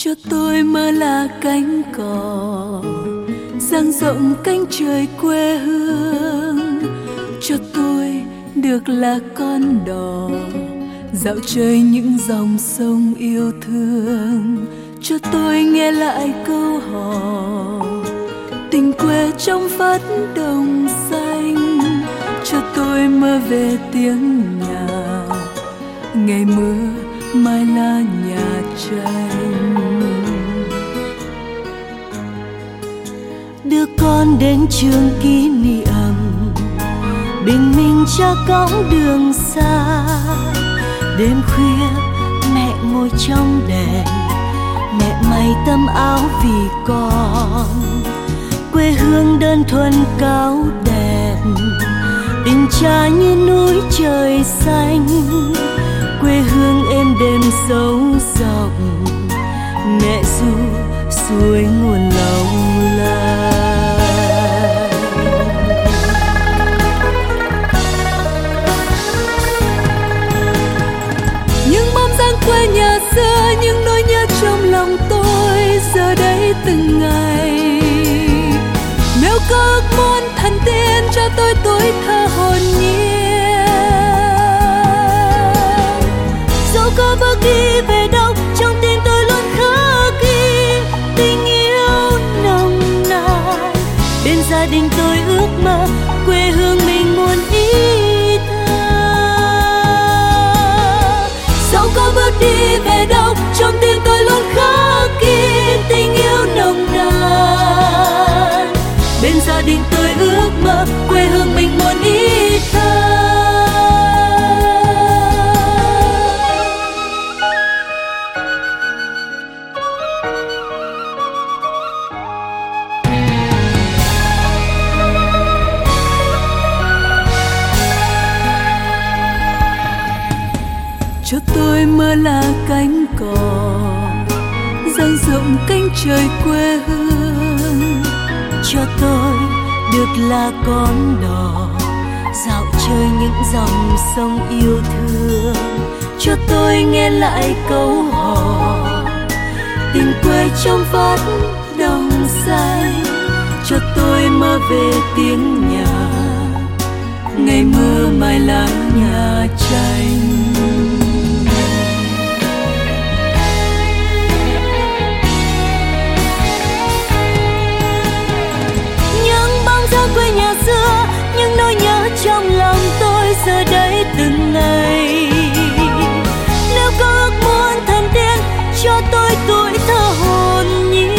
cho tôi mơ là cánh cò dang rộng cánh trời quê hương, cho tôi được là con đò dạo chơi những dòng sông yêu thương, cho tôi nghe lại câu hò tình quê trong vắt đồng xanh, cho tôi mơ về tiếng nhạc ngày mưa mai là nhà tranh. Đưa con đến trường kỷ niệm bình minh cha cõng đường xa, đêm khuya mẹ ngồi trong đèn, mẹ may tấm áo vì con. Quê hương đơn thuần cao đẹp, tình cha như núi trời xanh, quê hương êm đềm sâu rộng, mẹ ru suối nguồn lòng lai. Những bóng dáng quê nhà xưa, những nỗi nhớ trong lòng tôi giờ đây từng ngày. Nếu có ước muốn thần tiên cho tôi tuổi thơ hồn nhiên, dẫu có bước đi về đâu trong tim tôi luôn khắc ghi tình yêu nồng nàn. Bên gia đình tôi ước mơ quê hương mình muôn ý thơ, dẫu có bước đi về đâu trong tim tôi luôn khắc ghi tình yêu nồng nàn. Bên gia đình tôi ước mơ quê hương mình muôn ý thơ. Cho tôi mơ là cánh cò dang rộng cánh trời quê hương, cho tôi được là con đò dạo chơi những dòng sông yêu thương, cho tôi nghe lại câu hò tình quê trong vắt đồng xanh, cho tôi mơ về tiếng nhạc ngày mưa mai lá nhà tranh. quê nhà xưa, những nỗi nhớ trong lòng tôi giờ đây từng ngày. Nếu có ước muốn thần tiên cho tôi tuổi thơ hồn nhiên,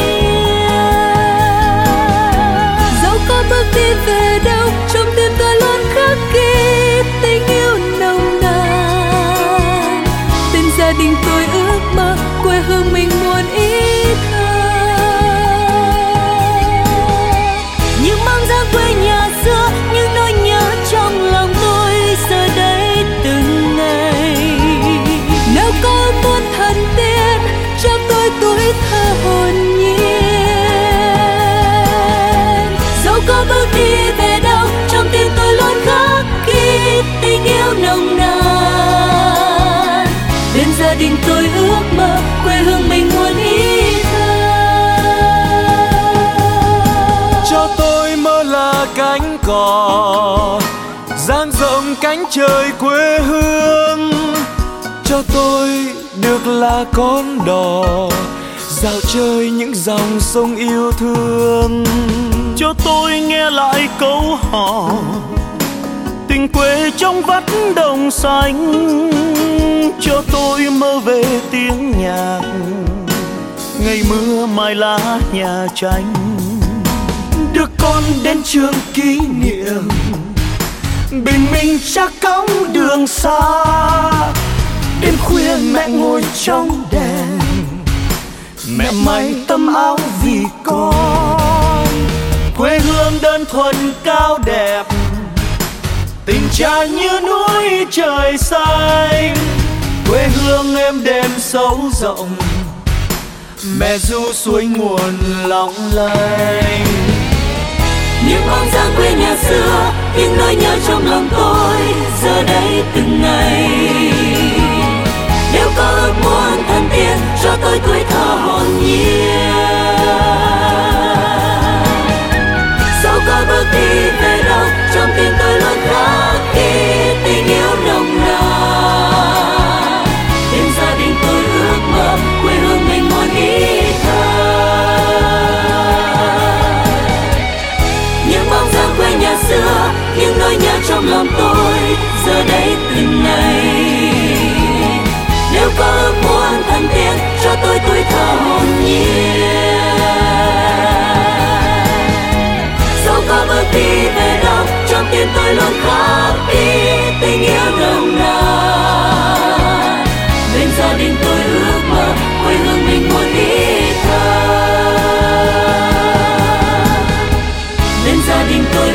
dẫu có bước đi về đâu trong tim tôi luôn khắc ghi tình yêu nồng nàn. Bên gia đình tôi ước mơ quê hương mình muôn ý thơ, quê nhà xưa, những nỗi nhớ trong lòng tôi giờ đây từng ngày. Nếu có muốn thần tiên cho tôi tuổi thơ hồn nhiên, dẫu có bước đi về đâu trong tim tôi luôn khắc ghi tình yêu nồng nàn. bên gia đình tôi ước mơ quê hương mình muôn ý thơ. Cho tôi mơ là cánh cò dang rộng cánh trời quê hương, cho tôi được là con đò dạo chơi những dòng sông yêu thương, cho tôi nghe lại câu hò tình quê trong vắt đồng xanh, cho tôi mơ về tiếng nhạc ngày mưa mai lá nhà tranh. Đưa con đến trường kỷ niệm bình minh cha cõng đường xa, đêm khuya mẹ ngồi trong đèn, mẹ may tấm áo vì con. Quê hương đơn thuần cao đẹp, tình cha như núi trời xanh, quê hương êm đềm sâu rộng, mẹ ru suối nguồn long lanh. Những bóng dáng quê nhà xưa, những nỗi nhớ trong lòng tôi giờ đây từng ngày. Nếu có ước muốn thần tiên cho tôi tuổi thơ hồn nhiên, nhiên. Dẫu có bước đi về đâu, trong tim tôi luôn khắc ghi tình yêu nồng nàn. Bên gia đình tôi ước mơ quê hương mình muôn ý thơ. Những bóng dáng quê nhà xưa, những nỗi nhớ trong lòng tôi giờ đây từng ngày. Nếu có ước muốn thân thiết cho tôi tuổi thơ hồn nhiên. Dẫu có bước đi về đâu, trong tim tôi luôn khắc ghi tình yêu nồng nàn. Bên gia đình tôi ước mơ quê hương mình muôn ý thơ. Bên gia đình tôi